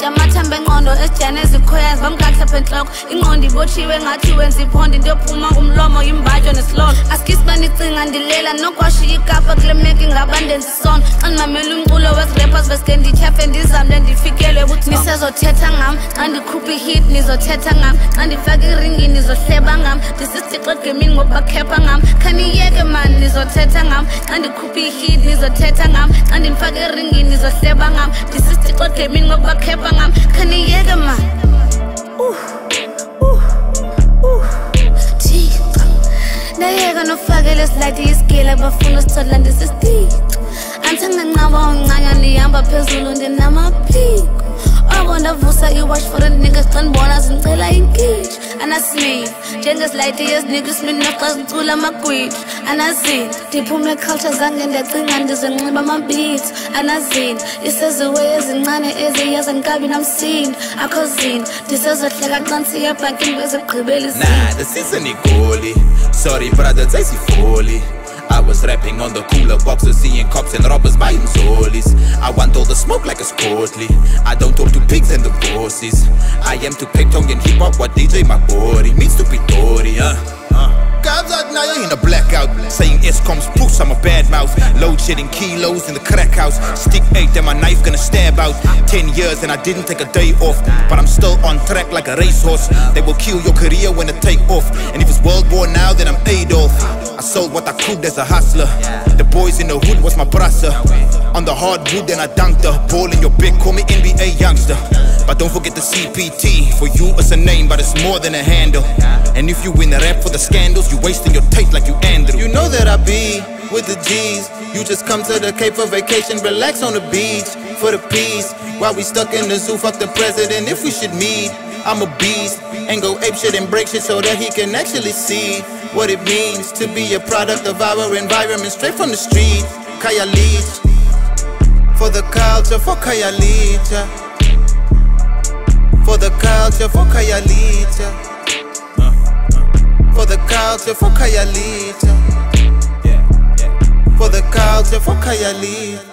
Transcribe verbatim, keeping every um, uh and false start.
Ngizotshintsha amathambo engqondo esijane ezikhoyazi bamgakhlapha enhloko ingqondo ibotshiwe ngathi wenza iphondo into yophuma umlomo imbatsho nesilolo asikisi banicinga ndilela nokwashiya ikapa kule meki ngabandenza isono xa ndimamela umculo wezi-rappers veske ndityhafe ndizamle ndifikelwe ukuthi nisezothetha ngam xa ndikhupha ihit nizothetha ngam xa ndifaka iringi nizohleba ngam ndisisitixo egemini ngokubakhepha ngam khaniyeke man nizothetha ngam xa ndikhupha ihit nizothetha ngam xa ndimfaka iringi nizohleba ngam ndisisitixo egemini ngokubakhepha ngam khaniyeke man uh, uh, uh. Thixo ndayeka nofakele slide isigila bafuna usithola ndisisitixo antangancaba uncanya ndihamba phezulu ndinamaphiko oko ndavusa iwash for a niggas xa ndibona zindicela inkitshi anasmith njengesilite yesinika ismini naxa zicula amagwitshi anazini ndiphuma eculture zange ndiyacinga ndizenxiba amabits anazini iseziwe ezincane eziyaza ndikabi namsindo akho zini ndisezohleka xa ndisiya ebhankini bezegqibela izini Nah, this isn't igoli. Sorry brother, Foley. I was rapping on the cooler boxes, seeing cops and robbers buying solis. I want all the smoke like a Sportly. I don't talk to pigs and the bosses. I am to pay tongue and hip hop what D J Mabori means to Pitori, uh, uh. Guys out now, you're in a blackout. Saying S-coms proofs I'm a bad mouth. Load shedding kilos in the crack house. Stick eight and my knife gonna stab out. Ten years and I didn't take a day off, but I'm still on track like a racehorse. They will kill your career when they take off. And if it's World War now, then I'm Adolf. I sold what I could as a hustler. The boys in the hood was my brother. On the hardwood then I dunked her. Ball in your big, call me N B A youngster. But don't forget the C P T. For you it's a name, but it's more than a handle. And if you win the rap for the scandals, you wasting your tape like you Andrew. You know that I be with the G's. You just come to the Cape for vacation, relax on the beach for the peace. While we stuck in the zoo, fuck the president if we should meet. I'm a beast, and go ape shit and break shit so that he can actually see what it means to be a product of our environment, straight from the street. Kaya Leach, for the culture, for Kaya Leach, for the culture, for Kaya Leach, for the culture, for Kaya Leach, for the culture, for Kaya Leach.